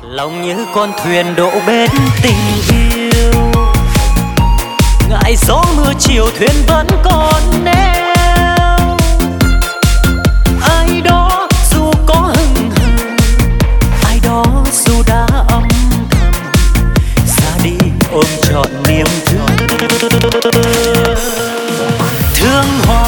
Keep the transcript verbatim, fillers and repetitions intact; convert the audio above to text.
Lòng như con thuyền đổ bên tình yêu, ngại gió mưa chiều thuyền vẫn còn neo. Ai đó dù có hững hờ, ai đó dù đã âm thầm, ra đi ôm trọn niềm thương. Thương hoa